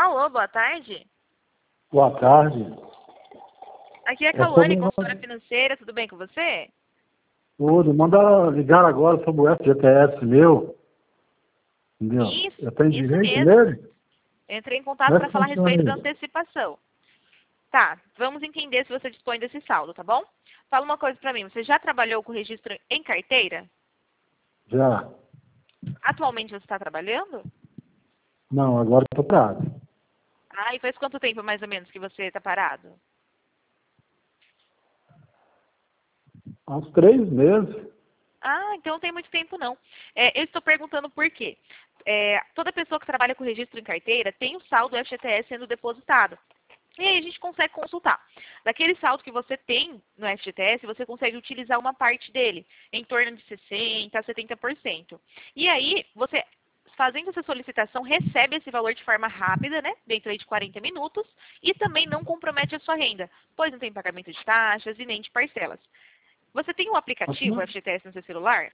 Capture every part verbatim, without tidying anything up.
Alô, boa tarde. Boa tarde. Aqui é a É Cauane, sobre- consultora financeira, tudo bem com você? Tudo. Manda ligar agora sobre o F G T S meu. Entendeu? Isso, Eu tenho isso direito mesmo. nele? Eu entrei em contato Como é para que falar a funciona respeito da isso? antecipação. Tá, vamos entender se você dispõe desse saldo, tá bom? Fala uma coisa pra mim, você já trabalhou com registro em carteira? Já. Atualmente você está trabalhando? Não, agora eu tô parado. Ah, e faz quanto tempo mais ou menos que você está parado? Há uns três meses. Ah, então não tem muito tempo não. É, eu estou perguntando por quê. É, toda pessoa que trabalha com registro em carteira tem o saldo F G T S sendo depositado. E aí a gente consegue consultar. Daquele saldo que você tem no F G T S, você consegue utilizar uma parte dele, em torno de sessenta por cento a setenta por cento. E aí, você, fazendo essa solicitação, recebe esse valor de forma rápida, né? Dentro aí de quarenta minutos, e também não compromete a sua renda, pois não tem pagamento de taxas e nem de parcelas. Você tem um Mas como aplicativo é- F G T S no seu celular?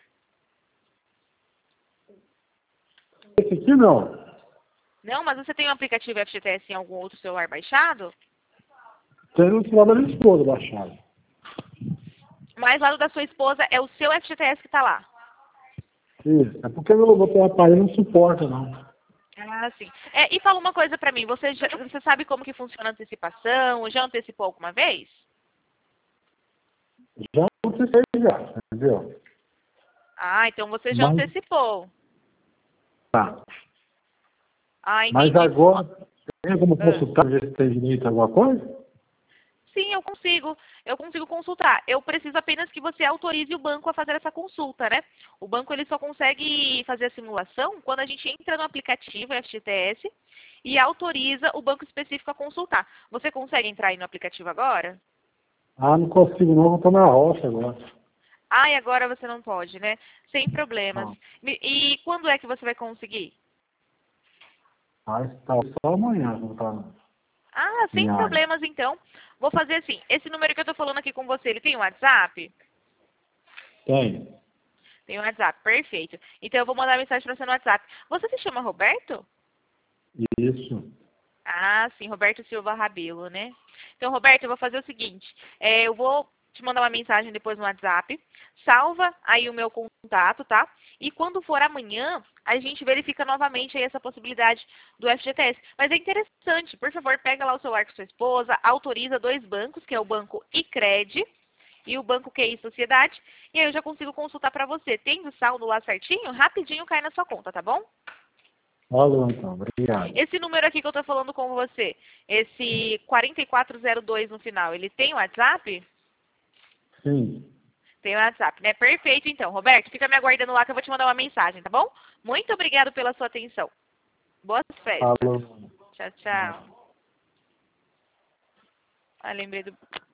Esse aqui não. Não, mas você tem um aplicativo F G T S em algum outro celular baixado? Tem no celular da minha esposa baixado. Mas lá do da sua esposa é o seu F G T S que está lá. Isso. É porque meu, meu aparelho não suporta, não. Ah, sim. É, e fala uma coisa pra mim, você, já- você sabe como que funciona a antecipação? Já antecipou alguma vez? Já antecipei já, entendeu? Ah, então você já Mas, antecipou. tá. Ah, Mas entendi. agora, tem como Ah, consultar ver se tem direito a alguma coisa? sim, eu consigo. Eu consigo consultar. Eu preciso apenas que você autorize o banco a fazer essa consulta, né? O banco ele só consegue fazer a simulação quando a gente entra no aplicativo F G T S e autoriza o banco específico a consultar. Você consegue entrar aí no aplicativo agora? Ah, não consigo não, eu tô na roça agora. Ah, e agora você não pode, né? Sem problemas. Ah, Me- E quando é que você vai conseguir? ah está só amanhã, não tá Ah, sem minha área. problemas então. Vou fazer assim. Esse número que eu tô falando aqui com você, ele tem um WhatsApp? Tem. Tem um WhatsApp, perfeito. Então eu vou mandar mensagem para você no WhatsApp. Você se chama Roberto? Isso. Ah, sim, Roberto Silva Rabelo, né? Então, Roberto, eu vou fazer o seguinte. é, eu vou te mandar uma mensagem depois no WhatsApp. Salva aí o meu contato, tá? E quando for amanhã, a gente verifica novamente aí essa possibilidade do F G T S. Mas é interessante, por favor, pega lá o celular com sua esposa, autoriza dois bancos, que é o banco Icred e o banco Q I Sociedade, e aí eu já consigo consultar para você. Tendo o saldo lá certinho, rapidinho cai na sua conta, tá bom? Falou então, obrigado. Esse número aqui que eu tô falando com você, esse quatro quatro zero dois no final, ele tem WhatsApp? Sim. Tem WhatsApp, né? Perfeito, então. Roberto, fica me aguardando lá que eu vou te mandar uma mensagem, tá bom? Muito obrigado pela sua atenção. Boas festas. Falou. Tchau, tchau. Ah, lembrei do...